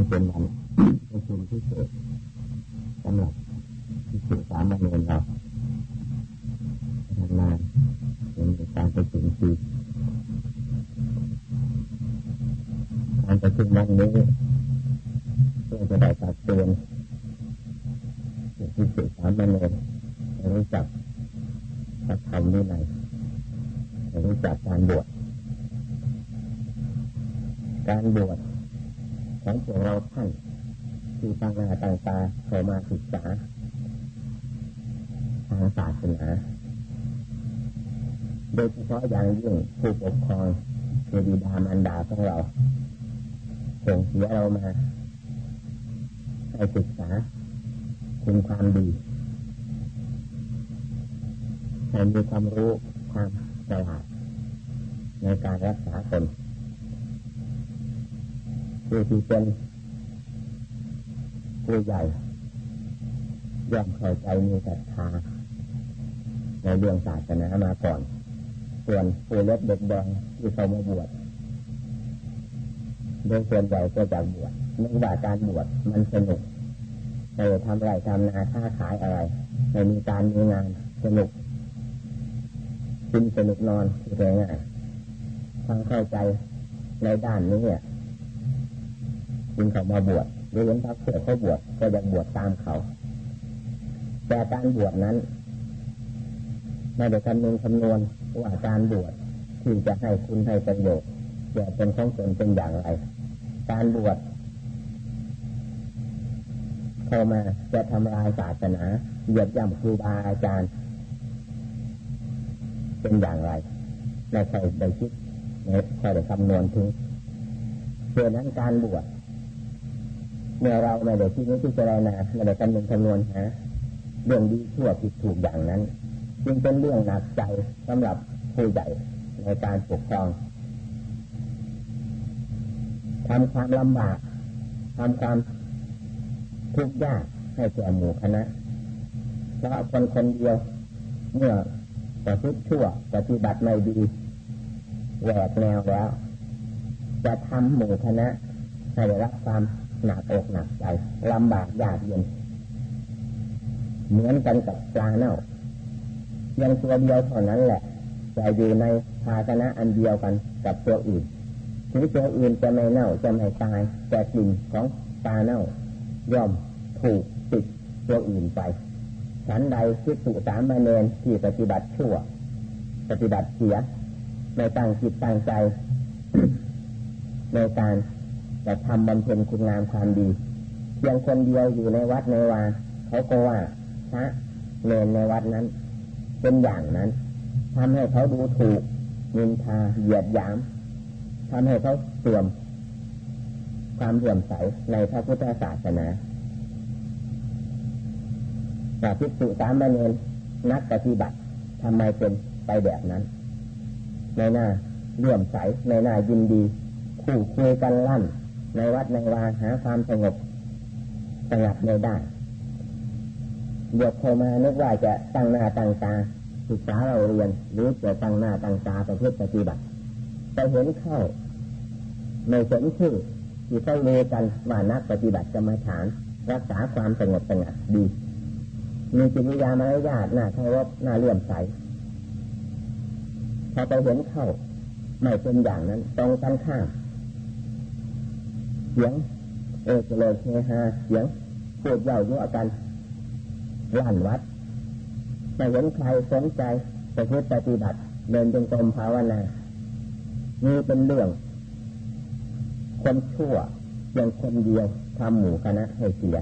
เป็นวันประชุมพิเศษสำหรับที่ศึกษามาเรียนเรานานๆเป็นการประชุมปีการประชุมวันนี้เพื่อจะได้ตักเตือนที่ศึกษามาเรียนรู้จักพระธรรมวินัยรู้จักการบวชของพวกเราท่านที่ตั้งหน้าตั้งตาเข้ามาศึกษาทางศาสนาโดยเฉพาะอย่างยิ่งผู้ปกครองคือบิดามารดาของเราส่งเสียเรามาให้ศึกษาคุณความดีให้มีความรู้ความฉลาดในการรักษาตนผู้ที่เป็นผู้ใหญ่ย่อมเข้าใจมีศรัทธาในเรื่องศาสนามาก่อนส่วนผู้เล็กเด็กแดงที่เขามาบวชโดยส่วนใหญ่ก็จะบวชเนื่องจากการบวชมันสนุกไม่ได้ทำไรทำนาค้าขายอะไรไม่มีการมีงานสนุกกินสนุกนอนที่ง่ายความเข้าใจในด้านนี้เนี่ยจึงเขามาบวชหรือเห็นพระเพื่อเขาบวชก็อยากบวชตามเขาแต่การบวชนั้นไม่ได้คำนวณว่าการบวชที่จะให้คุณให้ประโยชน์แก่ตนของตนเป็นอย่างไรการบวชเข้ามาจะทำลายศาสนาเหยียบย่ำครูบาอาจารย์เป็นอย่างไรไม่ใช่ได้คิดไม่ใช่ได้คำนวณถึงเพราะนั้นการบวชเมื่อเราไม่ได้คิดนี้ที่จะไรนาไม่ได้คำนวณหาเรื่องดีชั่วผิดถูกอย่างนั้นจึงเป็นเรื่องหนักใจสำหรับผู้ใหญ่ในการปกครองทำความลำบากทำความทุกข์ยากให้แก่หมู่คณะเพราะคนเดียวเมื่อประพฤติชั่วปฏิบัติไม่ดีแหวกแนวแล้วจะทำหมู่คณะให้ได้รับความหนักอกหนักใจลำบากยากเย็นเหมือนกันกับปลาเน่าเพียงตัวเดียวเท่านั้นแหละแต่อยู่ในภาชนะอันเดียวกันกับตัวอื่นถึงตัวอื่นจะไม่เน่าจะไม่ตายแต่กลิ่นของปลาเน่าย่อมถูกติดตัวอื่นไปฉันใดภิกษุสามเณรที่ปฏิบัติชั่วปฏิบัติเสียในตั้งจิตตั้งใจ ในการจะทำบำเพ็ญคุณงามความดีเพียงคนเดียวอยู่ในวัดในวาเขาก็ว่าพระเณรในวัดนั้นเป็นอย่างนั้นทำให้เขาดูถูกนินทาเหยียดหยามทำให้เขาเสื่อมความเลื่อมใสในพระพุทธศาสนาแต่ภิกษุสามเณรนักปฏิบัติทำไมเป็นไปแบบนั้นในหน้าเลื่อมใสในหน้ายินดีคู่คุยกันลั่นในวัดในวาหาความสงบสงัดไม่ได้เดี๋ยวเข้ามานึกว่าจะตั้งหน้าตั้งตาศึกษาเราเรียนหรือจะตั้งหน้าตั้งตาประพฤติปฏิบัติไปเห็นเข้าไม่สมชื่อที่เขาเลกันว่านักปฏิบัติกรรมฐานรักษาความสงบสงัดดีมีจิตวิญญาณมารยาทน่าเคารพน่าเลื่อมใสพอไปเห็นเข้าไม่เป็นอย่างนั้นตรงกันข้ามเสียงโลเฮฮาเสียงพูดเย้ายั่วกันลั่นวัดไม่เห็นใครสนใจประพฤติปฏิบัติเดินจงกรมภาวนานี่เป็นเรื่องคนชั่วเพียงคนเดียวทำหมู่คณะให้เสีย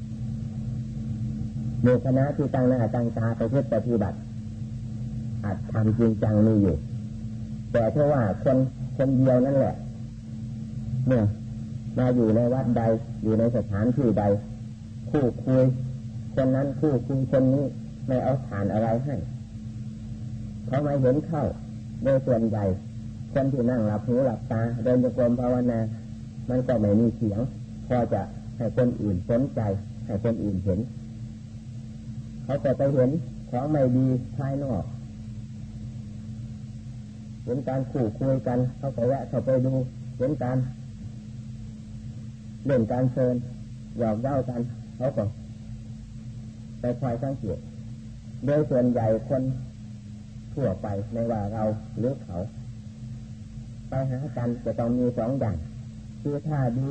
หมู่คณะที่ตั้งหน้าตั้งตาประพฤติปฏิบัติอาจทำจริงจังมีอยู่แต่เพราะว่าคนเดียวนั่นแหละเมื่อมาอยู่ในวัดใดอยู่ในสถานที่ใดคู่คุยคนนั้นคู่คุยคนนี้ไม่เอาฐานอะไรให้เขาไม่เห็นเข้าโดยส่วนใหญ่คนที่นั่งหลับหูหลับตาเดินจงกรมภาวนามันก็ไม่มีเสียงพอจะให้คนอื่นสนใจให้คนอื่นเห็นเขาก็ไปเห็นของไม่ดีภายนอกเห็นการคู่คุยกันเขาก็แวะเขาไปดูเห็นการเรื่องการเชิญหยอกเย้ากันเขาก็ไปคอยสังเกตโดยส่วนใหญ่คนทั่วไปไม่ว่าเราหรือเขาไปหากันจะต้องมีสองอย่างคือถ้าดี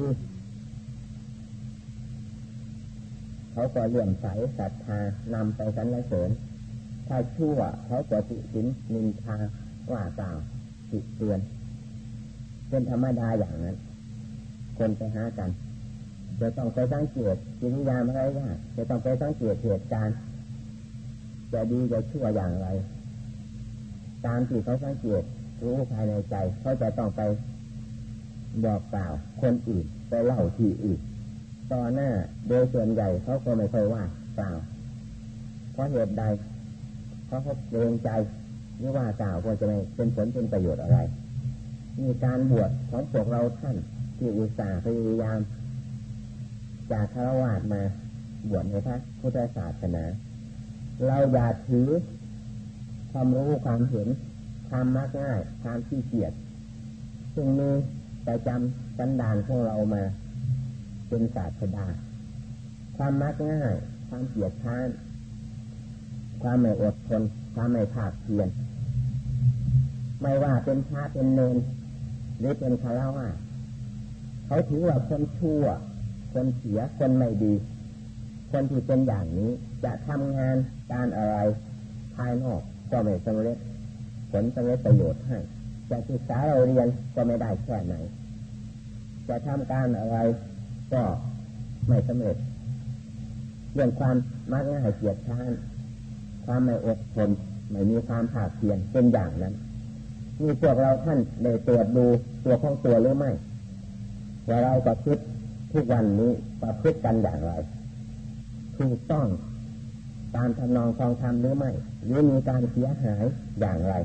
เขาก็เลื่อมใสศรัทธานำไปสรรเสริญถ้าชั่วเขาจะติฉินนินทาว่ากล่าวติเตือนเป็นธรรมดาอย่างนั้นคนไปหากันจะต้องไปสังเกตกิริยามารยาทจะต้องไปสังเกตเหตุการณ์จะดีจะชั่วอย่างไรตามที่เขาสังเกตรู้ภายในใจเขาจะต้องไปบอกกล่าวคนอื่นไปเล่าที่อื่นต่อหน้าโดยส่วนใหญ่เขาก็ไม่ค่อยว่ากล่าวเพราะเหตุใดเพราะเขาเกรงใจหรือว่ากล่าวก็จะไม่เป็นผลเป็นประโยชน์อะไรมีการบวชของพวกเราท่านที่อุตส่าห์พยายามจากฆราวาสมาบวชในพระพุทธศาสนาเราอย่าถือความรู้ความเห็นความมักง่ายความขี้เกียจซึ่งมีประจำสันดานของเรามาเป็นศาสดาความมักง่ายความเกียจค้านความไม่อดทนความไม่ภาคเพียรไม่ว่าเป็นพระเป็นเณรหรือเป็นฆราวาสเขาถือว่าคนชั่วคนเสียคนไม่ดีคนที่เป็นอย่างนี้จะทำงานการอะไรภายนอกก็ไม่สำเร็จผลสำเร็จประโยชน์ให้จะศึกษาเราเรียนก็ไม่ได้แค่ไหนจะทำการอะไรก็ไม่สำเร็จเรื่องความมักง่ายเกียจค้านความไม่อดทนไม่มีความภาคเพียรเป็นอย่างนั้นมีพวกเราท่านได้ตรวจดูตัวของตัวหรือไม่ว่าเราประพฤติทุกวันนี้ประพฤติกันอย่างไรถูกต้องตามทำนองครองธรรมหรือไม่หรือมีการเสียหายอย่างไร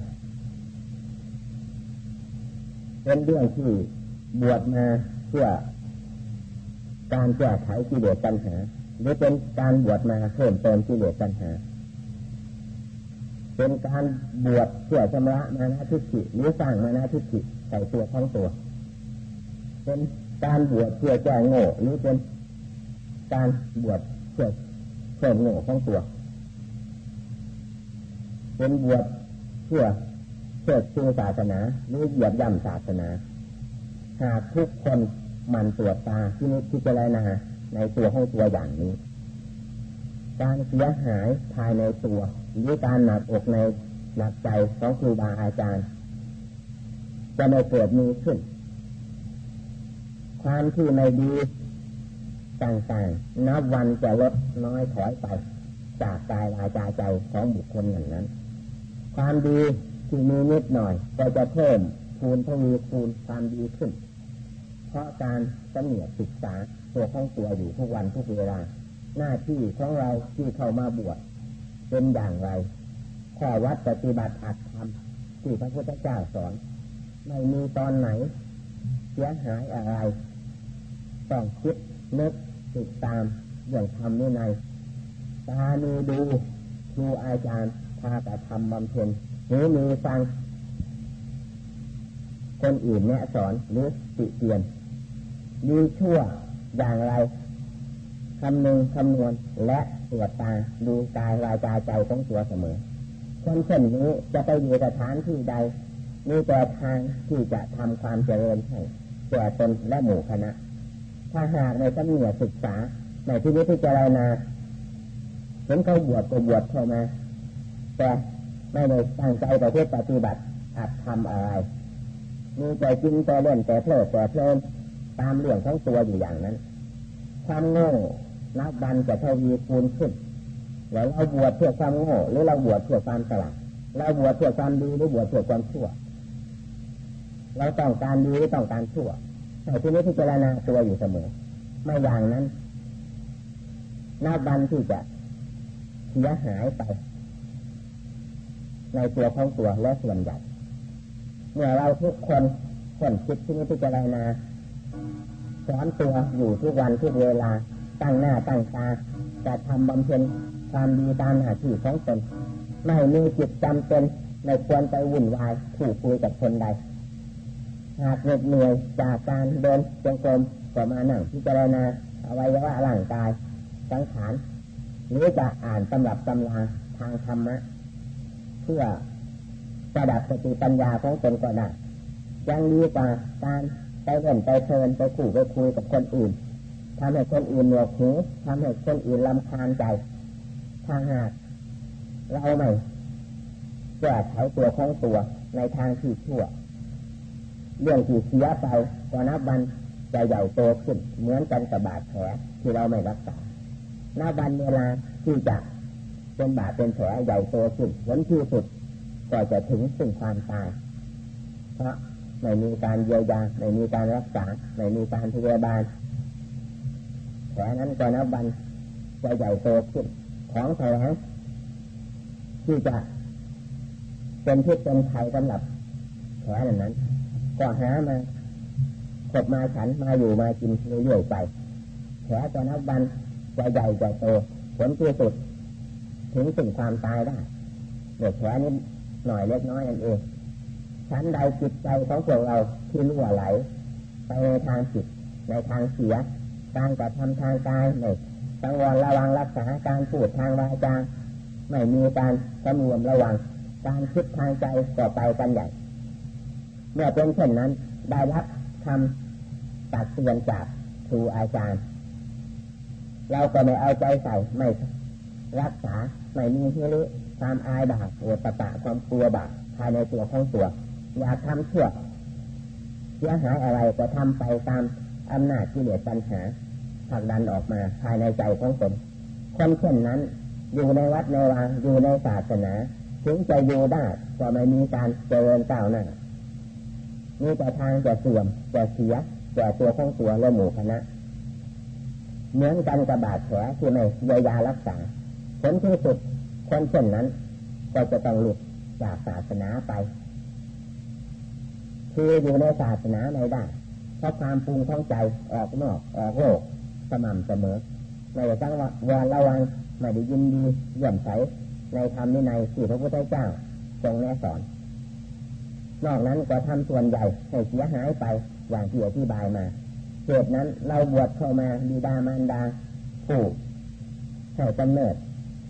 เป็นเรื่องที่บวชมาเพื่อการแก้ไขกิเลสตัณหาหรือเป็นการบวชมาเพิ่มเติมกิเลสตัณหาเป็นการบวชเพื่อชำระมานะทิฏฐิหรือสร้างมานะทิฏฐิใส่ตัวของตัวเป็นการบวชเพื่อแก้โง่หรือเป็นการบวชเพื่อเพิ่มโง่ของตัวเป็นบวชเพื่อเชิดชูศาสนาหรือเหยียบย่ำศาสนาหากทุกคนหมั่นตรวจตาที่นี้พิจารณาในตัวของตัวอย่างนี้การเสียหายภายในตัวหรือการหนักอกในหนักใจของครูบาอาจารย์จะไม่เกิดมีขึ้นความที่ไม่ดีต่างๆนับวันจะลดน้อยถอยไปจากกายวาจาใจของบุคคลอย่างนั้นความดีที่มีนิดหน่อยก็จะเพิ่มคูณทวีคูณความดีขึ้นเพราะการสำเนียกศึกษาตัวของตัวอยู่ทุกวันทุกเวลาหน้าที่ของเราที่เข้ามาบวชเป็นอย่างไรข้อวัดปฏิบัติอัตธรรมที่พระพุทธเจ้าสอนไม่มีตอนไหนเสียหายอะไรต้องคิดนึกติดตามอย่างธรรมในตามีดูครูอาจารย์พาแต่ทำบำเพ็ญหูมีฟังคนอื่นแนะสอนหรือติเตียนดีชั่วอย่างไรคำนึงคำนวณและตรวจตาดูกายวาจาใจของตัวเสมอคนเช่นนี้จะไปอยู่สถานที่ใดมีแต่ทางที่จะทำความเจริญให้แก่ตนและหมู่คณะถ้าหากในสำเนียกศึกษาในที่นี้พิจารณาเห็นเขาบวชก็บวชเข้ามาแต่ไม่ได้ตั้งใจต่อเพื่อปฏิบัติอาจทำอะไรมีแต่กินแต่เล่นแต่เพลิดแต่เพลินตามเรื่องของตัวอยู่อย่างนั้นความโง่นับวันจะทวีคูณขึ้นแล้วเราบวชเพื่อความโง่หรือเราบวชเพื่อความฉลาดเราบวชเพื่อความดีหรือบวชเพื่อความชั่วเราต้องการดีหรือต้องการชั่วแต่ที่นี้พิจารณาตัวอยู่เสมอไม่อย่างนั้นนับวันที่จะเสียหายไปในตัวของตัวและส่วนใหญ่เมื่อเราทุกคนคนคิดที่นี้พิจารณาสอนตัวอยู่ทุกวันทุกเวลาตั้งหน้าตั้งตาจะทำบำเพ็ญความดีตามหน้าที่ของตนไม่มีจิตจำเป็นไม่ควรไปวุ่นวายถูกคุยกับคนใดหากเหน็ดเหนื่อยจากการเดินจงกรมก็มานั่งพิจารณาอวัยวะร่างกายสังขารหรือจะอ่านตำรับตำราทางธรรมะเพื่อประดับสติปัญญาของตนก็ได้ยังดีกว่าการไปเล่นไปเพลินไปขู่ไปคุยกับคนอื่นทำให้คนอื่นหนวกหูทำให้คนอื่นรำคาญใจถ้าหากเราไม่แก้ไขตัวของตัวในทางที่ชั่วเรื่องที่เสียไปก็นับวันจะใหญ่โตขึ้นเหมือนกันกับบาดแผลที่เราไม่รักษานับวันเวลาที่จะเป็นบาดเป็นแผลใหญ่โตขึ้นผลที่สุดก็จะถึงซึ่งความตายเพราะไม่มีการเยียวยาไม่มีการรักษาไม่มีการพยาบาลแผลนั้นก็นับวันจะใหญ่โตขึ้นของแผลที่จะเป็นพิษเป็นภัยสำหรับแผลนั้นก็หามาขดมาฉันมาอยู่มากินเรื่อยๆไปแผลก็นับวันจะใหญ่จะโตผลที่สุดถึงสิ่งความตายได้เด็กแผลนิดหน่อยเล็กน้อยนั่นเองชั้นใดจิตใจของพวกเราที่รั่วไหลไปในทางผิดในทางเสียการกระทำทางกายไม่สังวรระวังรักษาการพูดทางวาจาไม่มีการสำรวมระวังการคิดทางใจต่อไปกันใหญ่เมื่อเป็นเช่นนั้นได้รับคำตักเตือนจากครูอาจารย์เราก็ไม่เอาใจใส่ไม่รักษาไม่มีฮิริความอายบาปโอตปะความกลัวบาปภายในตัวของตัวอยากทำชั่วเสียหายอะไรก็ทำไปตามอำนาจกิเลสตัณหาผลักดันออกมาภายในใจของตนคนเช่นนั้นอยู่ในวัดในวาอยู่ในศาสนาถึงจะอยู่ได้ก็ไม่มีการเจริญก้าวหน้ามีแต่ทางจะเสื่อมจะเสียแก่ตัวของตัวและหมู่คณะเหมือนกันกับบาดแผลที่ไม่เยียวยารักษาผลที่สุดคนเช่นนั้นก็จะต้องหลุดจากศาสนาไปคืออยู่ในศาสนาไม่ได้เพราะความปรุงของใจออกนอกออกโลกสม่ำเสมอไม่ได้ตั้งวรระวังไม่ได้ยินดีเยี่ยมใสในธรรมในที่พระพุทธเจ้าทรงแนะสอนนอกนั้นก็ทำส่วนใหญ่ให้เสียหายไปอย่างที่อธิบายมาเหตุนั้นเราบวชเข้ามาบิดามารดาผู้ให้กำเนิด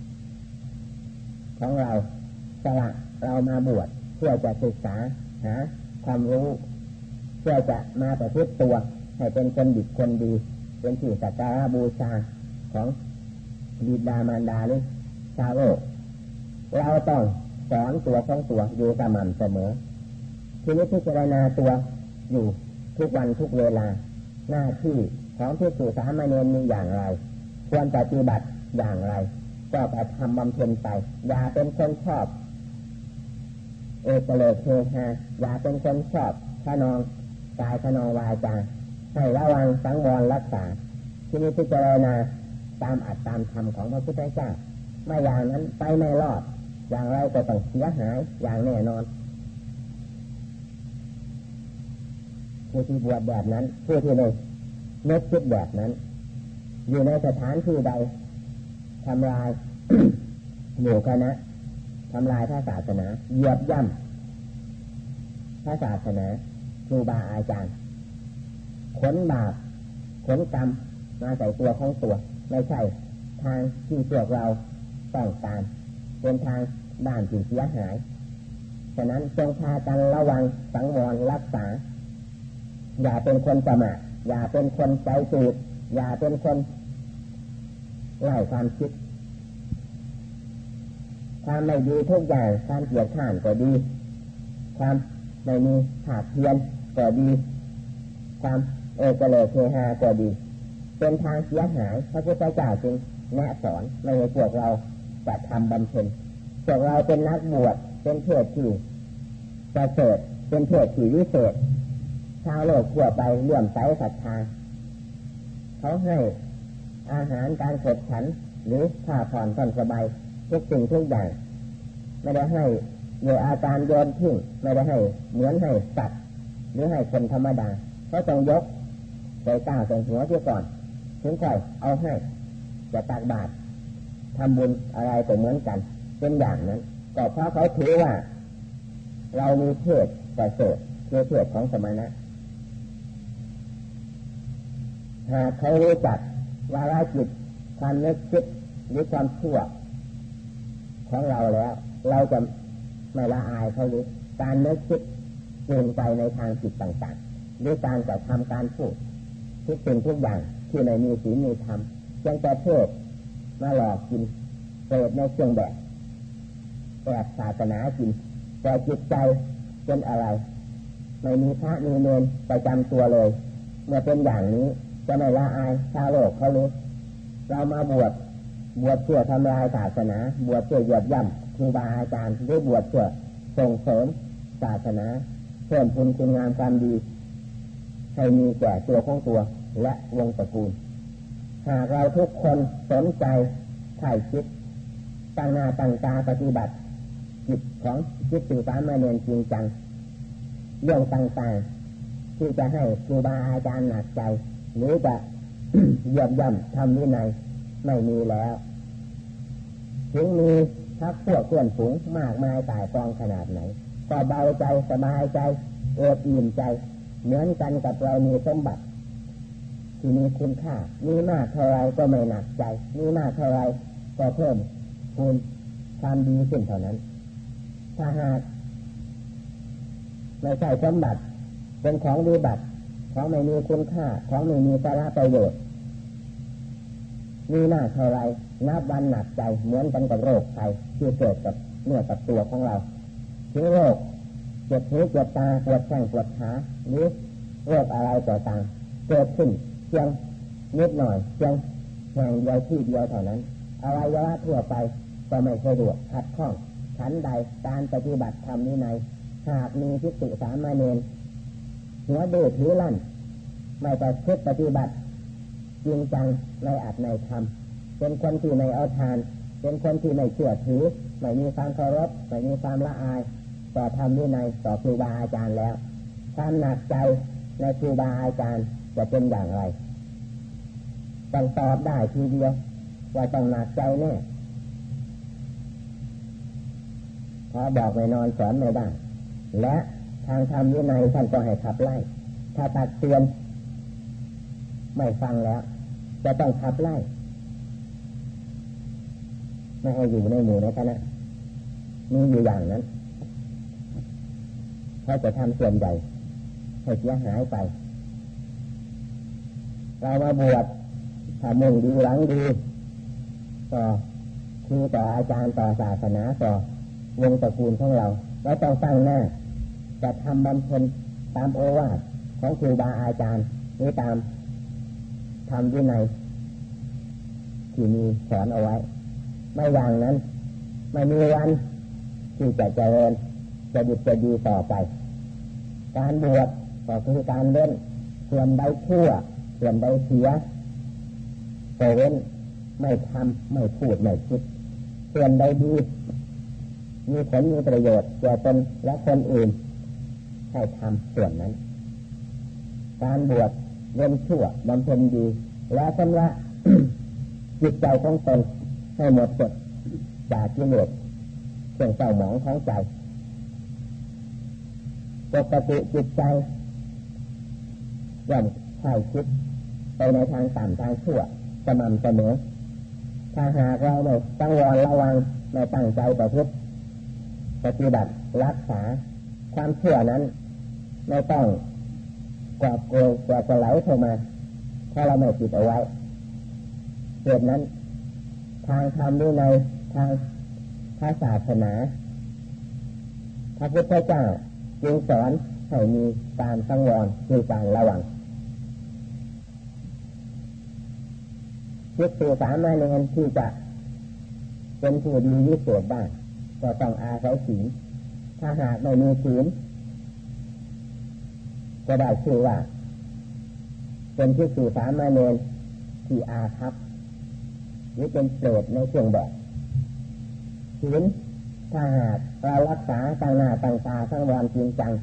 ของเราสละเรามาบวชเพื่อจะศึกษาหาความรู้เพื่อจะมาประพฤติตัวให้เป็นคนดีคนดีเป็นที่สักการะบูชาของบิดามารดาหรือชาวโลกเราต้องสอนตัวของตัวอยู่สม่ำเสมอทีนี้พิจารณาตัวอยู่ทุกวันทุกเวลาหน้าที่ของภิกษุสามเณรมีอย่างไรควรปฏิบัติอย่างไรก็ไปทำบำเพ็ญไปอย่าเป็นคนชอบเอกเลเทหาอย่าเป็นคนชอบขนองกายขนองวาจาให้ระวังสังวรรักษาที่นี้พิจารณาตามอัตตามธรรมของพระพุทธเจ้าไม่อย่างนั้นไปไม่รอดอย่างไรก็ต้องเสียหายอย่างแน่นอนผู้ที่บวชแบบนั้นผู้ที่ในนึกคิดแบบนั้นอยู่ในสถานที่ใดทำลาย หมู่คณะทำลายพระศาสนาเหยียบย่ำพระศาสนาครูบาอาจารย์ขนบาปขนกรรมมาใส่ตัวของตัวไม่ใช่ทางที่พวกเราต้องการเป็นทางด้านที่เสียหายฉะนั้นจงพากันระวังสังวรรักษาอย่าเป็นคนประมาทอย่าเป็นคนใจจืดอย่าเป็นคนไร้ความคิดความไม่ดีทุกอย่างความเกลียดข้านก็ดีความไม่มีภาคเพียรก็ดีความเอกเลเทหาก็ดีเป็นทางเสียหายพระพุทธเจ้าจึงแนะสอนไม่ให้พวกเราจะทำบำเพ็ญพวกเราเป็นนักบวชเป็นเพศที่ประเสริฐเป็นเพศที่วิเศษชาวโลกทั่วไปเลื่อมใสศรัทธาเขาให้อาหารการขบฉันหรือผ้าผ่อนผ่อนสบายทุกสิ่งทุกอย่างไม่ได้ให้โดยอาการโยนทิ้งไม่ได้ให้เหมือนให้สัตว์หรือให้คนธรรมดาเขาต้องยกใส่ตาใส่หัวเสียก่อนถึงค่อยเอาให้จะตักบาตรทำบุญอะไรก็เหมือนกันเป็นอย่างนั้นก็เพราะเขาถือว่าเรามีเพศประเสริฐคือเพศของสมณะหากเขารู้จักวาระจิตความนึกคิดหรือความชั่วของเราแล้วเราจะไม่ละอายเขาหรือการนึกคิดจูงใจในทางจิตต่างๆหรือการกระทำการพูดทุกสิ่งทุกอย่างที่ไม่มีศีลมีธรรมยังจะเทศมาหลอกกินเสพในเครื่องแบบศาสนากินแต่จิตใจเป็นอะไรไม่มีพระมีเนรประจำตัวเลยเมื่อเป็นอย่างนี้จะไม่ละอายชาวโลกเขารู้เรามาบวชเพื่อทำลายศาสนาบวชเพื่อเหยียบย่ำครูบาอาจารย์หรือบวชเพื่อส่งเสริมศาสนาเพิ่มพูนคุณงามความดีให้มีแก่ตัวของตัวและวงตระกูลหากเราทุกคนสนใจใฝ่คิดตั้งหน้าตั้งตาปฏิบัติจิตของจิตสื่อสารมาเนียนจริงจังเรื่องต่างๆที่จะให้ครูบาอาจารย์หนักใจหรือจะ เหยียบย่ำทำวินัยไม่มีแล้วถึงมีพรรคพวกเพื่อนฝูงมากมายตายกองขนาดไหนก็เบาใจสบายใจเอิบอิ่มใจเหมือนกันกับเรามีสมบัติที่มีคุณค่ามีมากเท่าไรก็ไม่หนักใจมีมากเท่าไรก็เพิ่มพูนความดีขึ้นเท่านั้นถ้าหากไม่ใช่สมบัติเป็นของดีบัติของไม่มีคุณค่าของไม่มีสาระประโยชน์มีหน้าเท่าไรนับวันหนักใจเหมือนกันกับโรคภัยที่เกิดกับเนื้อกับตัวของเราถึงโรคเจ็บหูเจ็บตาปวดแข้งปวดขาหรือโรคอะไรต่างๆเกิดขึ้นเพียงนิดหน่อยเพียงแห่งเดียวที่เดียวเท่านั้นอวัยวะทั่วไปก็ไม่สะดวกขัดข้องฉันใดการปฏิบัติธรรมนี้ในหากมีภิกษุสามเณรหัวดื้อถือรั้นไม่แต่คิดปฏิบัติจริงจังในอัตในธรรมเป็นคนที่ไม่เอาทานเป็นคนที่ไม่เชื่อถือไม่มีความเคารพไม่มีความละอายต่อธรรมวินัยต่อครูบาอาจารย์แล้วความหนักใจในครูบาอาจารย์จะเป็นอย่างไรต้องตอบได้ทีเดียวว่าต้องหนักใจแน่พอบอกไม่นอนสอนไม่ได้และทางธรรมวินัยท่านก็ให้ขับไล่ถ้าตักเตือนไม่ฟังแล้วจะต้องขับไล่ไม่ให้อยู่ในหมู่ในคณะมีอยู่อย่างนั้นเขาจะทำส่วนใหญ่ให้เสียหายไปเรามาบวชถ้ามุ่งดีหลังดีต่อครูต่ออาจารย์ต่อศาสนาต่อวงตระกูลของเราเราต้องตั้งหน้าจะทำบำเพ็ญตามโอวาทของครูบาอาจารย์หรือตามธรรมวินัยที่มีสอนเอาไว้ไม่อย่างนั้นไม่มีวันที่จะเจริญจะดีจะดีต่อไปการบวชก็คือการเว้นส่วนใดชั่วส่วนใดเสียก็เว้นไม่ทำไม่พูดไม่คิดส่วนใดดีมีผลมีประโยชน์แก่ตนและคนอื่นให้ทำส่วนนั้นการบวชเว้นชั่วบำเพ็ญดีและชำระ จิตใจของตนให้หมดจดจากกิเลสเครื่องเศร้าหมองของใจปกติจิตใจย่อมใช่คิดไปในทางต่ำทางชั่วสม่ำเสมอถ้าหากเราไม่ตั้งวรระวังไม่ตั้งใจประพฤติปฏิบัติรักษาความชั่วนั้นไม่ต้องกอบโกยจะไหลเข้ามาถ้าเราไม่ติดเอาไว้เหตุนั้นทางธรรมด้วยในทางพระศาสนาพระพุทธเจ้าจึงสอนให้มีการสังวรคือการระวังภิกษุสามเณรที่จะเป็นผู้ดีวิเศษได้ก็ต้องอาศัยศีลถ้าหากไม่มีศีลก็ได้ชื่อว่าเป็นภิกษุสามเณรที่อาภัพหรือเป็นเปรตในเครื่องแบบศีลถ้าหากเรารักษาตั้งหน้าตั้งตาสังวรจริงจัง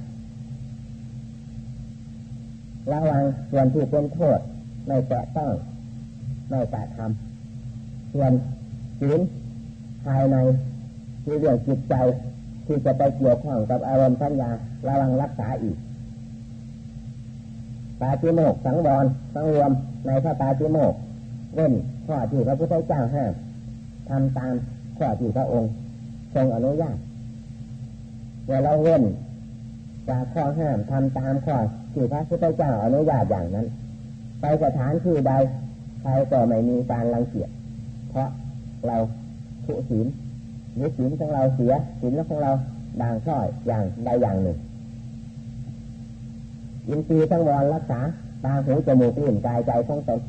ระวังส่วนที่เป็นโทษไม่แตะต้องไม่กระทำส่วนศีลภายในที่เรื่องจิตใจที่จะไปเกี่ยวข้องกับอารมณ์สัญญาระวังรักษาอีกปาฏิโมกข์สังวรสังรวมในพระปาฏิโมกข์เว้นข้อที่พระพุทธเจ้าห้ามทำตามข้อที่พระองค์ทรงอนุญาตเมื่อเราเว้นจากข้อห้ามทำตามข้อที่พระพุทธเจ้าอนุญาตอย่างนั้นไปสถานที่ใดใครก็ไม่มีการรังเกียจเพราะเราทุศีลหรือศีลของเราเสียศีลของเราด่างพร้อยอย่างใดอย่างหนึ่งอินทรีย์สังวรรักษาตาหูจมูกลิ้นกายใจของตน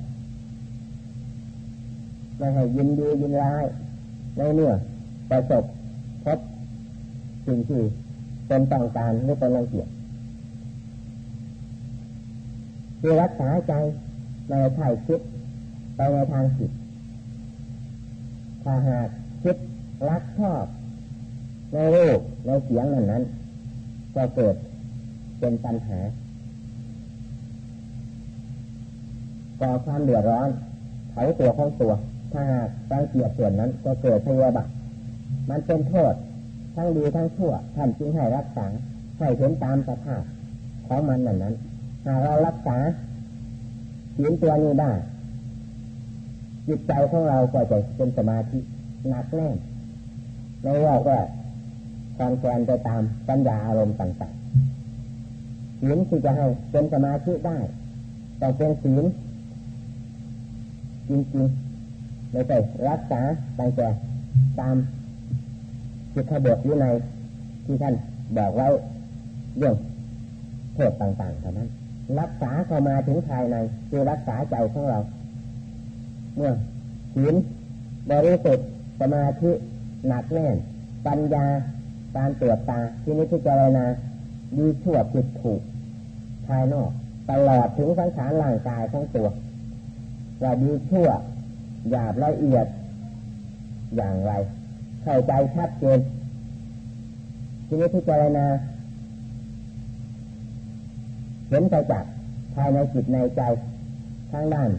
ไม่ให้ยินดียินร้ายในเมื่อประสบพบสิ่งที่เป็นต้องการหรือเป็นรังเกียจคือรักษาใจในทางคิดไปในทางผิดถ้าหากคิดรักชอบในรูปในเสียงนั้นก็เกิดเป็นปัญหาก่อความเดือดร้อนเผาตัวของตัวถ้าหากรังเกียจส่วนนั้นก็เกิดพยาบาทมันเป็นโทษทั้งดีทั้งชั่วท่านจึงให้รักษาให้เห็นตามสภาพของมันนั้นหากเรารักษาศีลตัวนี้ได้จิตใจของเราก็จะเป็นสมาธิหนักแน่นไม่ว่าก็คลอนแคลนไปตามปัญญาอารมณ์ต่างๆศีลที่จะให้เป็นสมาธิได้ต้องเป็นศีลจริงๆไม่ใช่รักษาตั้งแต่ตามสิกขาบทวินัยที่ท่านบอกไว้เรื่องโทษต่างๆเท่านั้นรักษาเข้ามาถึงภายในคือรักษาใจของเราเมื่อศีลบริสุทธิ์สมาธิหนักแน่นปัญญาการตรวจตาที่นิพพิจารณาดีชั่วผิดถูกภายนอกตลอดถึงสังขารร่างกายของตัวว่าดีชั่วหยาบละเอียดอย่างไรเข้าใจชัดเจนที่นิพพิจารณาเห็นไปจากภายในจิตในใจทางด้าน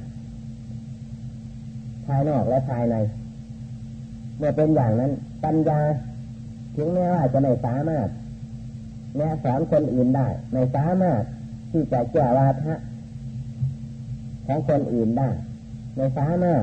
ภายนอกและภายในเมื่อเป็นอย่างนั้นปัญญาถึงแม้ว่าจะไม่สามารถแนะสอนคนอื่นได้ไม่สามารถที่จะแก้วาทะของคนอื่นได้ไม่สามารถ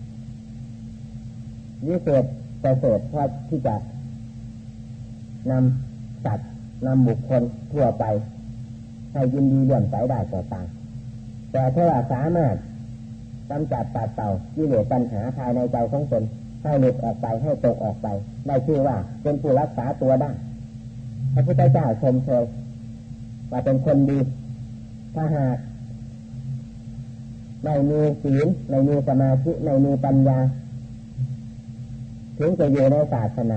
วิเศษประเสริฐพอที่จะนำสัตว์นำบุคคลทั่วไปให้ยินดีเลื่อมใสได้ต่อตามแต่ถ้าว่าสามารถกำจัดปัดเป่ากิเลสปัญหาภายในใจของตนให้หลุดออกไปให้ตกออกไปได้ชื่อว่าเป็นผู้รักษาตัวได้พระพุทธเจ้าชมเชยว่าเป็นคนดีถ้าหากไม่มีศีลไม่มีสมาธิไม่มีปัญญาถึงจะอยู่ในศาสนา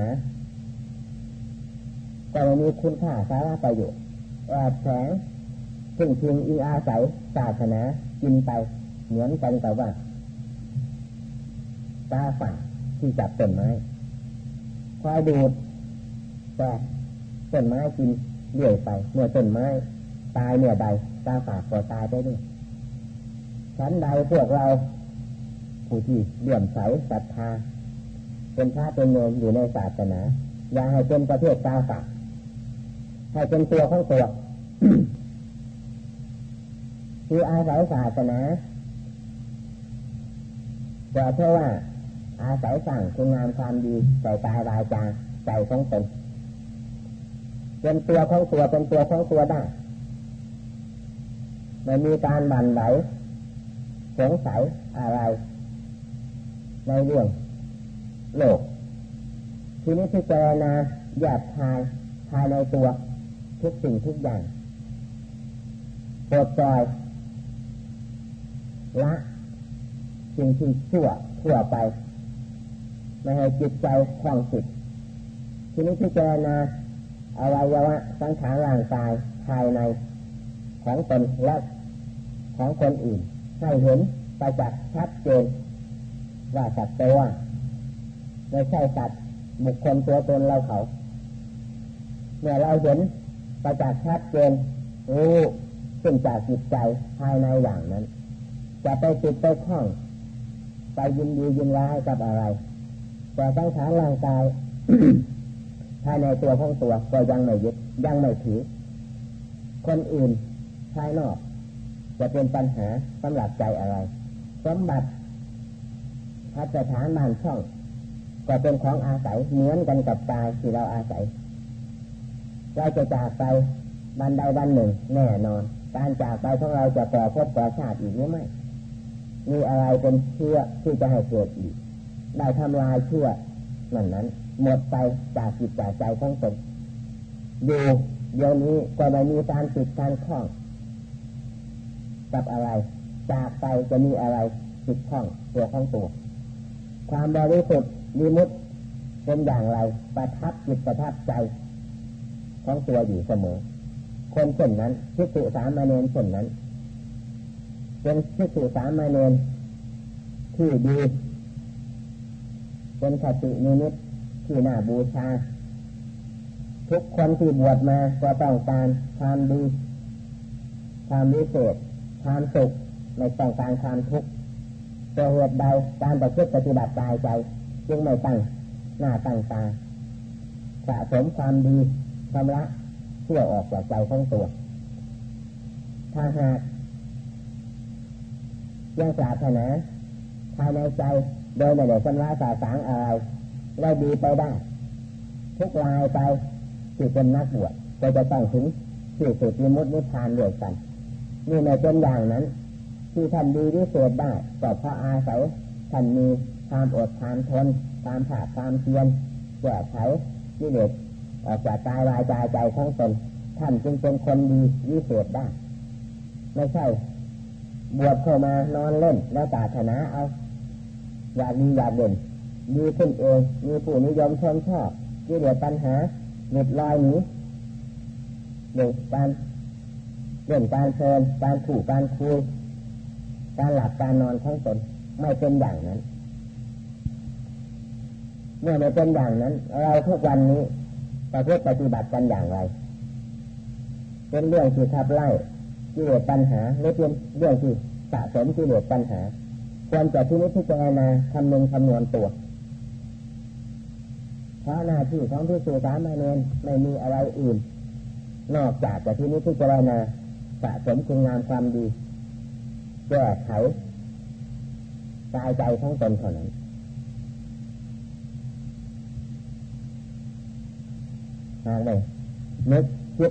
ก็ไม่มีคุณค่าสาระประโยชน์แอบแฝงพึ่งพิงอิงอาศัยศาสนากินไปเหมือนกันกับว่าตาฝาดที่จับต้นไม้คอยดูดแต่ต้นไม้กินเรื่อยไปเมื่อต้นไม้ตายเมื่อใดตาฝาดก็ตายไปด้วยชั้นใดพวกเราผู้ที่เลื่อมใสศรัทธาเป็นพระเป็นโยมอยู่ในศาสนาอย่าให้เป็นประเภทตาฝาดให้เป็นตัวของตัว คืออาศัยศาสนาแต่เพราะว่าอาศัยสั่งคุณงามความดีใส่กายวาจาใจของตนเป็นตัวของตัวเป็นตัวของตัวได้ไม่มีการบั่นไหวสงสัยอะไรในเรื่องโลกทีนี้พิจารณาแยกภายในตัวทุกสิ่งทุกอย่างปลดปล่อยละสิ่งที่ชั่วทั่วไปไม่ให้จิตใจคล่องจิตทีนี้พิจารณาอวัยวะสังขารร่างกายภายในของตนและของคนอื่นให้เห็นประจักษ์ชัดเจนว่าสัตว์ตัวไม่ใช่สัตว์บุคคลตัวตนเราเขาเมื่อเราเห็นประจักษ์ชัดเจนรู้ขึ้นจากจิตใจภายในอย่างนั้นจะไปติดไปคล้องไปยินดียินร้ายกับอะไรแต่สังขารร่างกาย ภายในตัวของตัวก็ยังไม่ยึดยังไม่ถือคนอื่นภายนอกจะเป็นปัญหาสำหรับใจอะไรสมบัติพัฒฐานบ้านช่องก็เป็นของอาศัยเหมือนกันกับกายที่เราอาศัยเราจะจากไปวันใดวันหนึ่งแน่นอนการจากไปของเราจะก่อภพก่อชาติอีกหรือไม่มีอะไรเป็นเชื่อที่จะให้เกิดอีกได้ทำลายเชื่อนั้นหมดไปจากจิตจากใจของตนอยู่เดี๋ยวนี้ก็ไม่มีการติดการคล้องกับอะไรจากไปจะมีอะไรติดข้องตัวของตัวความบริสุทธิ์วิมุตติเป็นอย่างไรประทับจิตประทับใจของตัวอยู่เสมอคนเช่นนั้นภิกษุสามเณรเช่นนั้นเป็นภิกษุสามเณรที่ดีเป็นคตินิมิตที่น่าบูชาทุกคนที่บวชมาก็ต้องการความดีความวิเศษความสุขไม่ต้องการความทุกข์ตัวเหตุใดการประพฤติปฏิบัติกายใจจึงไม่ตั้งหน้าตั้งตาสะสมความดีชำระเชื่อออกจากใจของตัวถ้าหากยังปรารถนาภายในใจโดยไม่ได้ชำระสาสางอะไรได้ดีไปได้ทุกลายไปที่เป็นนักบวชก็จะต้องถึงที่สุดวิมุตตินิพพานด้วยกันนี่ไม่เป็นอย่างนั้นที่ท่านดีที่สุดได้ก็เพราะอาศัยท่านมีความอดความทนความผาดความเพียรแก้ไขกิเลสออกจากกายวาจาใจของตนท่านจึงเป็นคนดีวิเศษได้ไม่ใช่บวชเข้ามานอนเล่นแล้วปรารถนาเอาอยากดีอยากเด่นดีขึ้นเองมีผู้นิยมชมชอบกิเลสปัญหาหลุดลอยหนีเรื่องการเรื่องการเพลินการขู่การคุยการหลับการนอนของตนไม่เป็นอย่างนั้นเมื่อไม่เป็นอย่างนั้นเราทุกวันนี้ประพฤติปฏิบัติกันอย่างไรเป็นเรื่องที่ขับไล่กิเลสปัญหาหรือเป็นเรื่องที่สะสมกิเลสปัญหาควรจะที่นี้พิจารณาคำนึงคำนวณตัวเพราะหน้าที่ของภิกษุสามเณรไม่มีอะไรอื่นนอกจากจะที่นี้พิจารณาสะสมคุณงามความดีแก้ไขกายใจของตนเท่านั้นหากไม่นึกคิด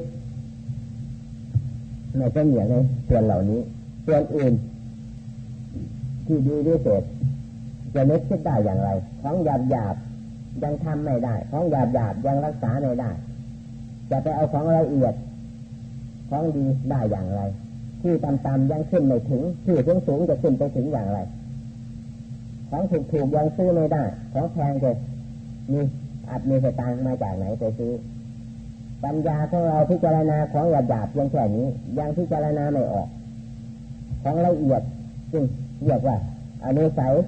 ไม่เป็นอย่างในส่วนเหล่านี้ส่วนอื่นที่ดีที่สุดจะนึกคิดได้อย่างไรของหยาบหยาบยังทำไม่ได้ของหยาบหยาบยังรักษาไม่ได้จะไปเอาของละเอียดของดีได้อย่างไรที่ต่ำๆยังขึ้นไม่ถึงที่สูงจะขึ้นไปถึงอย่างไรของถูกๆยังซื้อไม่ได้ของแพงจะมีอัดมีสตางค์มาจากไหนไปซื้อปัญญาของเราพิจารณาของหยาบๆเพียงแค่นี้ยังพิจารณาไม่ออกของละเอียดจึงเรียกว่าอนุสัย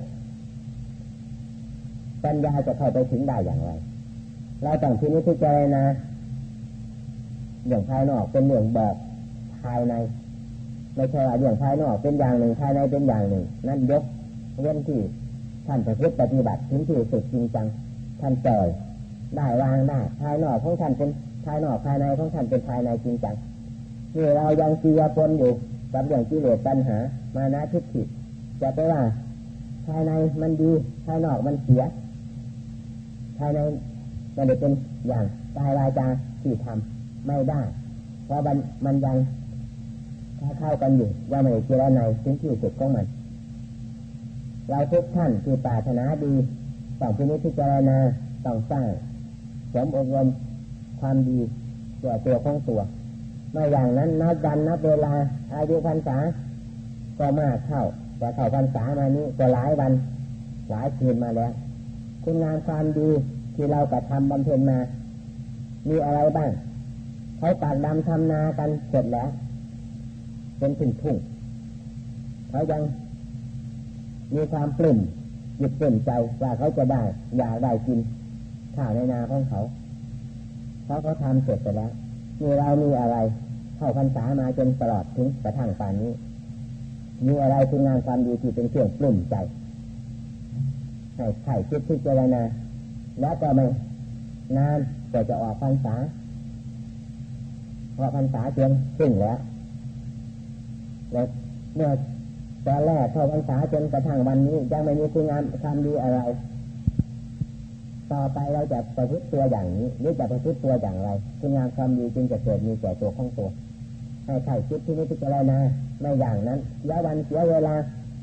ปัญญาจะเข้าไปถึงได้อย่างไรเราต้องที่นี้พิจารณาเรื่องภายนอกเป็นเรื่องบอกภายในไม่ใช่ว่าเรื่องภายนอกเป็นอย่างหนึ่งภายในเป็นอย่างหนึ่งนั่นยกเว้นที่ท่านประพฤติปฏิบัติถึงที่สุดจริงจังท่านปล่อยได้วางได้ภายนอกของท่านเป็นภายนอกภายในของท่านเป็นภายในจริงจังนี่เรายังเจือปนอยู่กับเรื่องกิเลสปัญหามานะทิฏฐิจะไปว่าภายในมันดีภายนอกมันเสียภายในมันจะเป็นอย่างกายวาจาที่ทำไม่ได้เพราะมันยังเข้ากันอยู่ยังไม่เจริญในถึงที่สุดของมันเราทุกท่านที่ปรารถนาดีต้องพิจารณาต้องสร้างสมอบรมความดีแก่ตัวของตัวไม่อย่างนั้นนับวันนับเวลาอายุพรรษาก็มากเข้าแต่เข้าพรรษามานี้ก็หลายวันหลายคืนมาแล้วคุณงามความดีที่เรากระทำบำเพ็ญมามีอะไรบ้างเขาตากดำทำนากันเสร็จแล้วเป็นทุ่งเขายังมีความปลื้มหยุดเต้นใจว่าเขาจะได้อยากได้กินข้าวในนาของเขาเพราะเขาทำเสร็จไปแล้วมีเรามีอะไรเข้าพรรษามาจนตลอดถึงกระทั่งป่านนี้มีอะไรคุณงามความดีที่เป็นเครื่องปลื้มใจให้ใครคิดพิจารณาแล้วก็ไม่นานก็จะออกพรรษาพอพรรษาเพียงครึ่งแล้วเมื่อตอนแรกเข้าพรรษาจนกระทั่งวันนี้ยังไม่มีคุณงามความดีอะไรต่อไปเราจะประพฤติตัวอย่างนี้หรือจะประพฤติตัวอย่างไรคุณงามความดีจึงจะเกิดมีแก่ตัวของตัวให้ใครคิดที่นี้พิจารณาไม่อย่างนั้นเสียวันเสียเวลา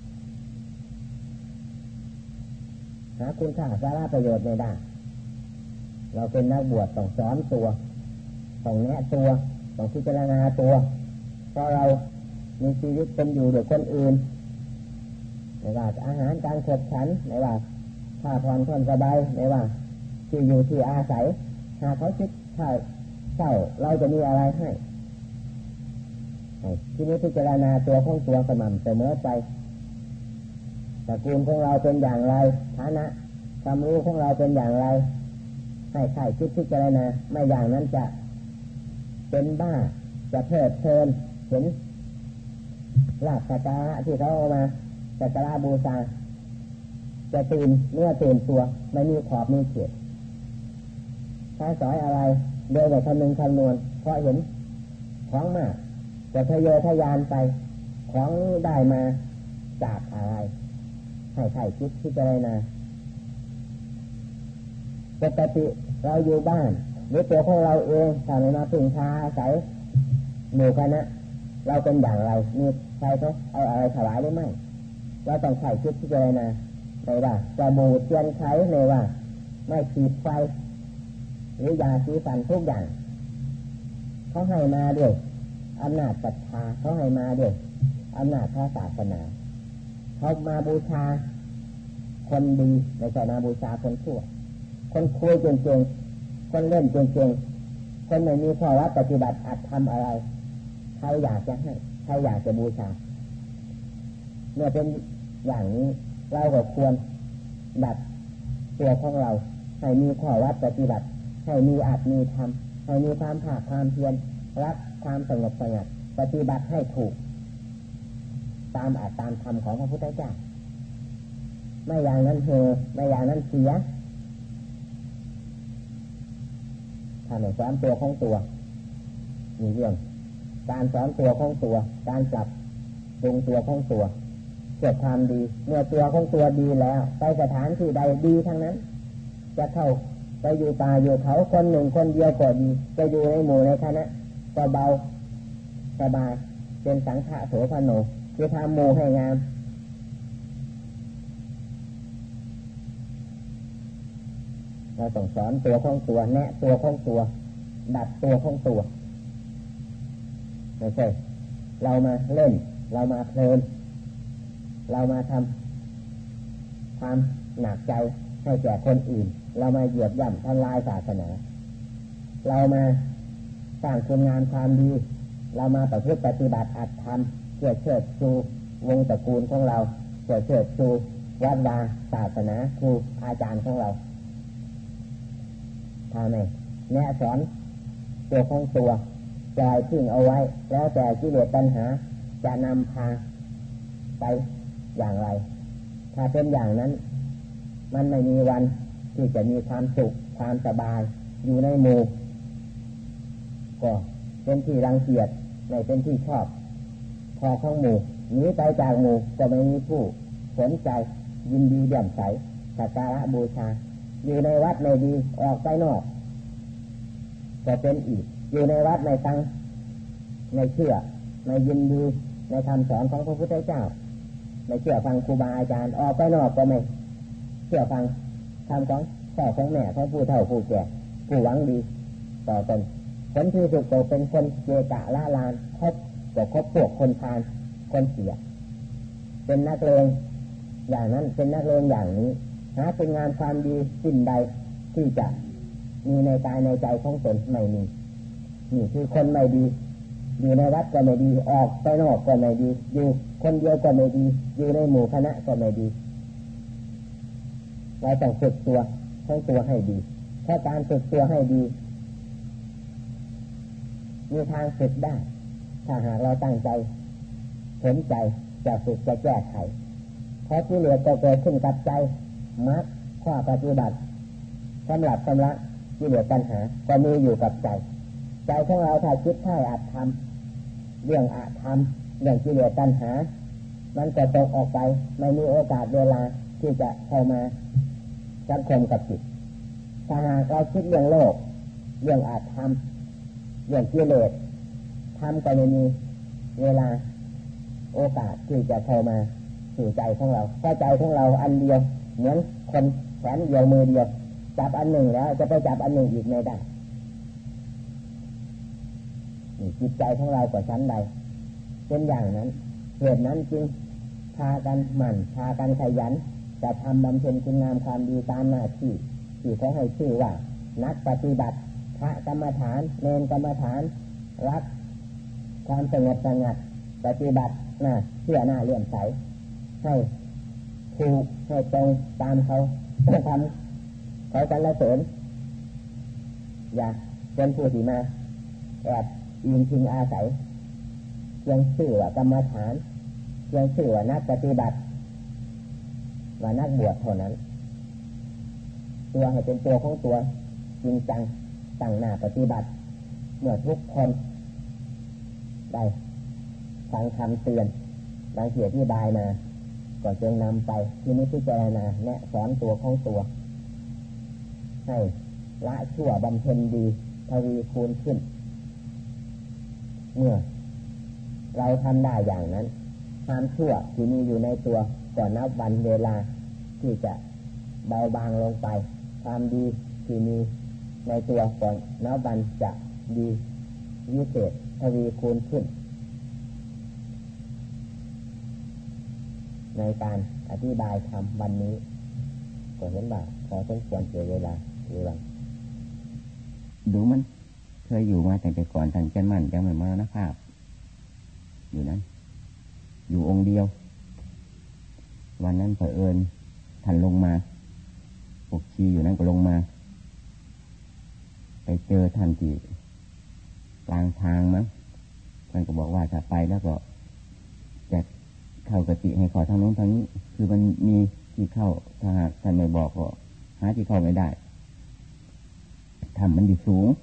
หาคุณค่าสาระประโยชน์ไม่ได้เราเป็นนักบวชต้องสอนตัวต้องแนะตัวต้องพิจารณาตัวเพราะเรามีชีวิตเป็นอยู่โดยคนอื่นไม่ว่าอาหารการขบฉันไม่ว่าผ้าผ่อนผ่อนสบายไม่ว่าที่อยู่ที่อาศัยหากเขาคิดถ้าเศร้าเราจะมีอะไรให้ที่นี้พิจารณาตัวของตัวสม่ำเสมอไปตระกูลของเราเป็นอย่างไรฐานะความรู้ของเราเป็นอย่างไรให้ใครคิดพิจารณาไม่อย่างนั้นจะเป็นบ้าจะเพลิดเพลินเห็นลาภสักการะที่เขาเอามาสักการะบูชาจะตื่นเมื่อตื่นตัวไม่มีขอบมีเขตใช้สอยอะไรโดยแต่คำนึงคำนวณเพราะเห็นของมากจะทะเยอทะยานไปของได้มาจากอะไรให้ใครคิดพิจารณาปกติเราอยู่บ้านหรือตัวของเราเองถ้าไม่มาพึ่งพาอาศัยหมู่คณะเราเป็นอย่างไรมีใครเขาเอาอะไรถวายหรือไม่เราต้องใส่คิดพิจารณาไม่ว่าจะบูชเทียนไขไม่ว่าไม่ขีดไฟหรือยาสีฟันทุกอย่างเขาให้มาด้วยอำนาจศรัทธาเขาให้มาด้วยอำนาจพระศาสนาเขามาบูชาคนดีไม่ใช่มาบูชาคนชั่วคนคุยเก่งๆคนเล่นเก่งๆคนไม่มีข้อวัดปฏิบัติอาจทำอะไรใครอยากจะให้ใครอยากจะบูชาเมื่อเป็นอย่างนี้เราก็ควรดัดตัวของเราให้มีข้อวัดปฏิบัติให้มีอาจมีธรรมให้มีความภาคความเพียรรักความสงบสงัดปฏิบัติให้ถูกตามอาจตามธรรมของพระพุทธเจ้าไม่อย่างนั้นไม่อย่างนั้นเสียถ้าไม่สอนตัวของตัวมีเรื่องการสอนตัวของตัวการปรับปรุงตัวของตัวเกิดความดีเมื่อตัวของตัวดีแล้วไปสถานที่ใดดีทั้งนั้นจะเข้าไปอยู่ป่าอยู่เขาคนหนึ่งคนเดียวก็ดีจะอยู่ในหมู่ในคณะก็เบาสบายเป็นสังฆะโสภโนคือทำหมู่ให้งามเราต้องสอนตัวของตัวแนะตัวของตัวดัดตัวของตัวไม่ใช่เรามาเล่นเรามาเพลินเรามาทำความหนักใจให้แก่คนอื่นเรามาเหยียบย่ำทำลายศาสนาเรามาสร้างคุณงามความดีเรามาประพฤติปฏิบัติอัตธรรมเพื่อเชิดชูวงตระกูลของเราเพื่อเชิดชูวัดวาศาสนาครูอาจารย์ของเราถ้าไม่แนะสอนตัวของตัวปล่อยทิ้งเอาไว้แล้วแต่กิเลสตัณหาจะนำพาไปอย่างไรถ้าเป็นอย่างนั้นมันไม่มีวันที่จะมีความสุขความสบายอยู่ในหมู่ก็เป็นที่รังเกียจไม่เป็นที่ชอบพอของหมู่หนีไปจากหมู่ก็ไม่มีผู้สนใจยินดีเลื่อมใสสักการะบูชาอยู่ในวัดไม่ดีออกไปนอกก็เป็นอีกอยู่ในวัดไม่ตั้งไม่เชื่อไม่ยินดีในคำสอนของพระพุทธเจ้าไม่เชื่อฟังครูบาอาจารย์ออกไปนอกก็ไม่เชื่อฟังคำของพ่อของแม่ของผู้เฒ่าผู้แก่ผู้หวังดีต่อตนผลที่สุดก็เป็นคนเกกะละลานคบพวกคนพาลคนเสียเป็นนักเลงอย่างนั้นเป็นนักเลงอย่างนี้หาเป็นงานความดีสิ่งใดที่จะมีในกายในใจของตนไม่มีนี่คือคนไม่ดีอยู่ในวัดก็ไม่ดีออกไปนอกก็ไม่ดีอยู่คนเดียวก็ไม่ดีอยู่ในหมู่คณะก็ไม่ดีเราต้องฝึกตัวของตัวให้ดีเพราะการฝึกตัวให้ดีมีทางฝึกได้ถ้าหากเราตั้งใจสนใจจะฝึกจะแก้ไขเพราะที่เหลือก็เกิดขึ้นกับใจมักข้อปฏิบัติสำหรับชำระที่เหลือปัญหาก็มีอยู่กับใจใจของเราถ้าคิดให้อาจทำเรื่องอาจทำเรื่องที่เหลือปัญหามันจะตกออกไปไม่มีโอกาสเวลาที่จะเข้ามาสังคมกับจิตถ้าหากเราคิดเรื่องโลกเรื่องอาธรรมเรื่องกิเลสทำก็ไม่มีเวลาโอกาสที่จะเข้ามาสู่ใจของเราเพราะใจของเราอันเดียวเหมือนคนแขนเดียวมือเดียวจับอันหนึ่งแล้วจะไปจับอันหนึ่งอีกไม่ได้จิตใจของเราก็ชั้นใดเป็นอย่างนั้นเหตุนั้นจึงพากันหมั่นพากันขยันจะทำบำเพ็ญคุณงามความดีตามหน้าที่ที่เขาให้ชื่อว่านักปฏิบัติพระกรรมฐานเนรกรรมฐานรักความสงบสงัดปฏิบัติเชื่อหน้าเลื่อมใสให้ถูกให้ตรงตามเขาทำเขาสรรเสริญอย่าเป็นผู้ที่มาแอบอิงพิงอาศัยเพียงชื่อว่ากรรมฐานเพียงชื่อว่านักปฏิบัติว่านักบวชเท่านั้นตัวให้เป็นตัวของตัวจริงจังตั้งหน้าปฏิบัติเมื่อทุกคนได้ฟังคำเตือนดังเสียที่บายมาก็จงนำไปที่นิพพานาแนะสอนตัวของตัวให้ละชั่วบำเพ็ญดีทวีคูณขึ้นเมื่อเราทำได้อย่างนั้นความชั่วที่มีอยู่ในตัวก่อนนับวันเวลาที่จะเบาบางลงไปความดีที่มีในตัวก่อนนับวันจะดีวิเศษทวีคูณขึ้นในการอธิบายธรรมวันนี้ก็เห็นว่าพอสมควรเสียเวลาหรือว่าดูมันเคยอยู่มาแต่ก่อนท่านเจ้ามั่นยังไม่มรณภาพอยู่นั้นอยู่องค์เดียววันนั้นเผอิญท่านลงมาปกชีอยู่นั้นก็ลงมาไปเจอท่านที่กลางทางมั้งท่านก็บอกว่าถ้าไปแล้วก็จะเข้ากติให้ขอทางโน้นทางนี้คือมันมีที่เข้าถ้าหากท่านไม่บอกก็หาที่เข้าไม่ได้ทำมันอยู่สูง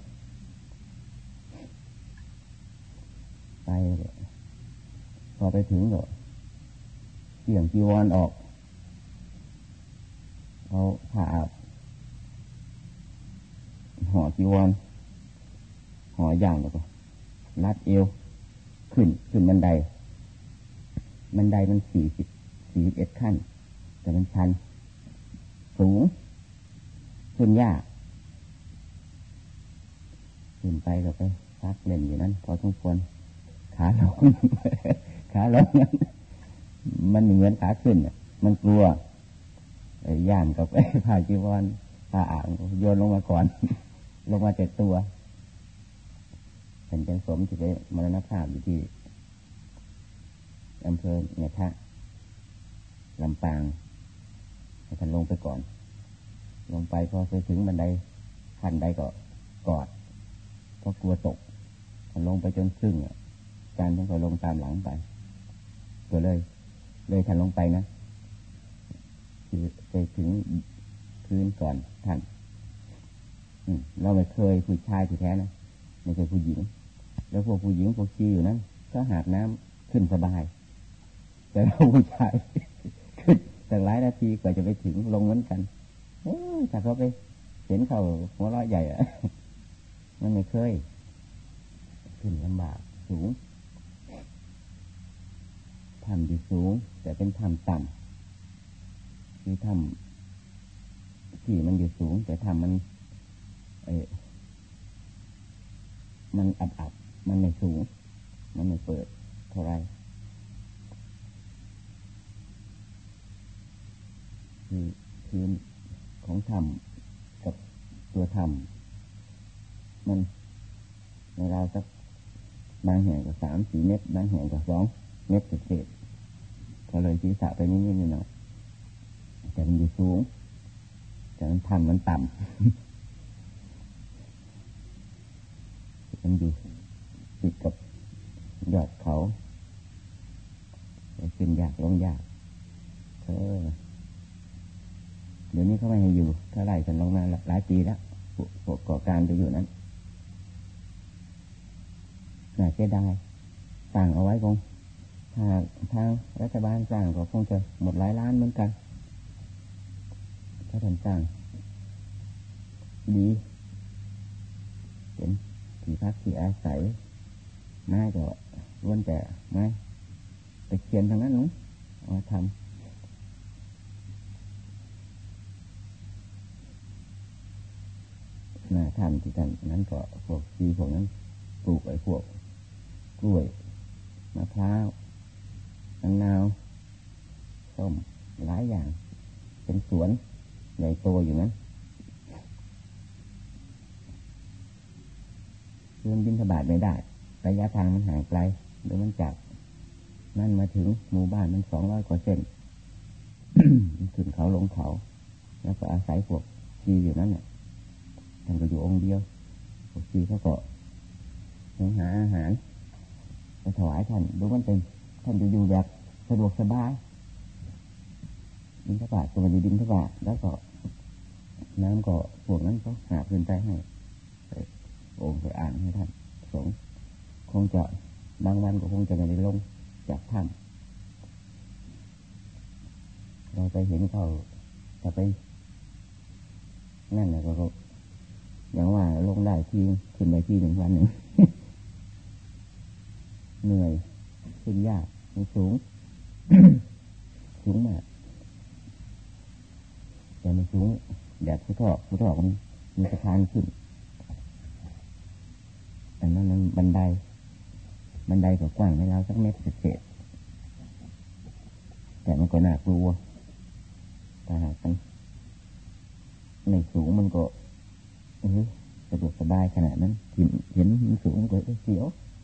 ไปพอไปถึงก็เสี่ยงจีวรออกเอาผ้าอาบห่อจีวรห่อย่างแล้วก็รัดเอวขึ้นบันไดมัน41 ขั้นแต่มันชันสูงขึ้นยากขึ้นไปก็ไปพักเล่นอยู่นั้นพอสมควรขาลงนั้นมันเหมือนขาขึ้นมันกลัวย่านกับผ้าจีวรผ้าอ่างโยนลงมาก่อนลงมาจากตัวเป็นจังสมที่ไปมรณภาพอยู่ที่อำเภอเนี่ยทะลำปางให้ท่านลงไปก่อนลงไปพอไปถึงบันไดขั้นใดก็กอดเพราะกลัวตกท่านลงไปจนครึ่งจานท่านก็ลงตามหลังไปก็เลยท่านลงไปนะคือไปถึงพื้นก่อนท่านเราไม่เคยผู้ชายที่แท้นะไม่เคยผู้หญิงแล้วพวกผู้หญิงพวกชีอยู่นั้นก็หาบน้ำขึ้นสบายแต่เราผู้ชายขึ้นแต่หลายนาทีกว่าจะไปถึงลงเหมือนกันถ้าเขาไปเห็นเขาหัวเราะใหญ่มันไม่เคยขึ้นลำบากสูงทำดีสูงแต่เป็นทำต่ำคือทำที่มันอยู่สูงแต่ทำมันอับมันไม่สูงมันไม่เปิดเท่าไรคือพื้นของธรรมกับตัวธรรมมันในเราสักบางแห่งก็3-4 เมตรบางแห่งก็2 เมตรเศษก็เลยศีรษะไปนิดๆหน่อยแต่มันอยู่สูงแต่มันธรรมมันต่ำมันอยู่ติดกับยอดเขาขึ้นยากลงยากเดี๋ยวนี้เขาไม่ให้อยู่เท่าไหร่ฉันลงมาหลายปีแล้วพวกก่อการไปอยู่นั้นน่าเสียดายต่างเอาไว้คงทางรัฐบาลสร้างก็คงจะหมดหลายล้านเหมือนกันถ้าท่านสร้างดีเป็นที่พักที่อาศัยไม้ก็ล้วนแต่ไม้ตะเคียนทางนั้นนู้นเอาทำหน้าท่านที่ท่านนั้นก็พวกชีพวกนั้นปลูกไอ้พวกกล้วยมะพร้าวมะนาวส้มหลายอย่างเป็นสวนใหญ่โตอยู่นั้นเดินบิณฑบาตไม่ได้ระยะทางมันห่างไกลโดยมันจากนั่นมาถึงหมู่บ้านมัน200 กว่าเส้น ขึ้นเขาลงเขาแล้วก็อาศัยพวกชีอยู่นั้นเนี่ยท่านก็อยู่องค์เดียวพวกชีเขาก็หาอาหารไปถวายท่านดูมันเป็นท่านอยู่แบบสะดวกสบายบิณฑบาตก็มาอยู่บิณฑบาตแล้วก็น้ำก็พวกนั้นก็หาขึ้นไปให้โอ่งไปอ่างให้ท่านสงฆ์คงจะบางวันก็คงจะไม่ได้ลงจากถ้ำเราไปเห็นเขาจะไปนั่นแหละก็อย่างว่าลงได้ทีขึ้นได้ที1 วัน เหนื่อยขึ้นยากมันสูง สูงมากแต่ไม่สูงแบบผู้ทอกมันมีสะพานขึ้นแต่นั้นมันบันไดก็กว้างไม่แล้วสักเมตรเศษแต่มันก็น่ากลัวถ้าหากมันในสูงมันก็สะดวกสบายขนาดนั้นเห็นมันสูงก็เสียว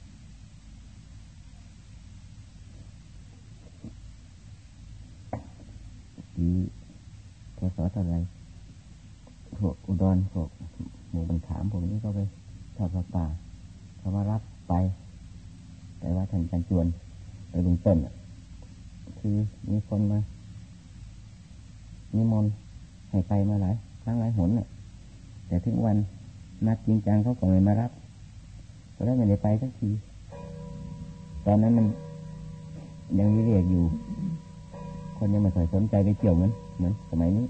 ที่พศเท่าไรพวกอุดรพวกหมู่บันขามพวกนี้ก็ไปทอดป่าเขามารับไปแต่ว่าท่านจันจวนไปลุงต้นคือมีคนมานิมนต์ให้ไปมาหลายครั้งหลายหนแต่ถึงวันนัดจริงจังเขาก็ไม่มารับก็ได้ไม่ได้ไปสักทีตอนนั้นมันยังเรียกอยู่คนยังไม่ค่อยสนใจไปเกี่ยวเหมือนสมัยนี้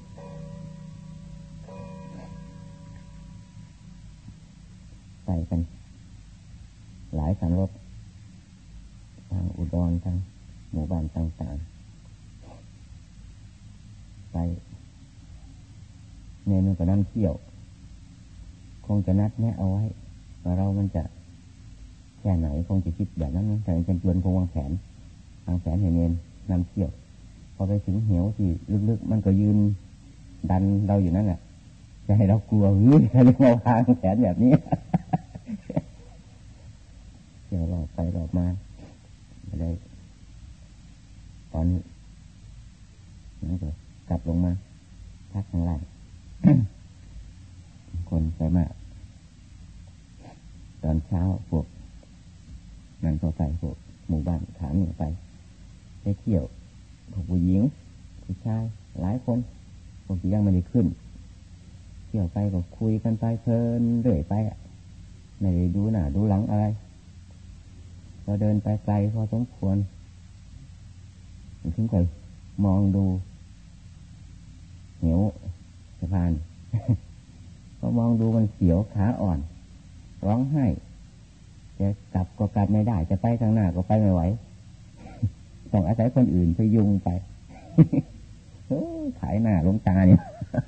ไปกันหลายคันรถทางอุดรทางหมู่บ้านต่างๆไปเนี่ยมันก็นั่งเที่ยวคงจะนัดแนะเอาไว้ว่าเรามันจะแค่ไหนคงจะคิดแบบนั้นแต่เป็นจวนคงวางแผนให้เน้นนำเที่ยวพอไปถึงเหวที่ลึกๆมันก็ยืนดันเราอยู่นั่นแหละจะให้เรากลัวหรือจะมาวางแผนแบบนี้ เดี๋ยวเราไปเรามาอะไรตอนนี้นั่นก็กลับลงมาพักข้างล่าง คนไปมากตอนเช้าพวกนั่นก็ไปพวกหมู่บ้านถามหนึ่งไปเที่ยวพวกผู้หญิงผู้ชายหลายคนพวกที่ยังไม่ได้ขึ้นเที่ยวไปก็คุยกันไปเพลินเรื่อยไปไม่ได้ดูหน้าดูหลังอะไรพอเดินไปไกลพอสมควรถึงก็มองดูเหวสะพาน พอมองดูมันเสียวขาอ่อนร้องไห้จะกลับก็กลับไม่ได้จะไปข้างหน้าก็ไปไม่ไหว ต้องอาศัยคนอื่นพยุงไป ถ่ายหน้าลงตาเนี่ย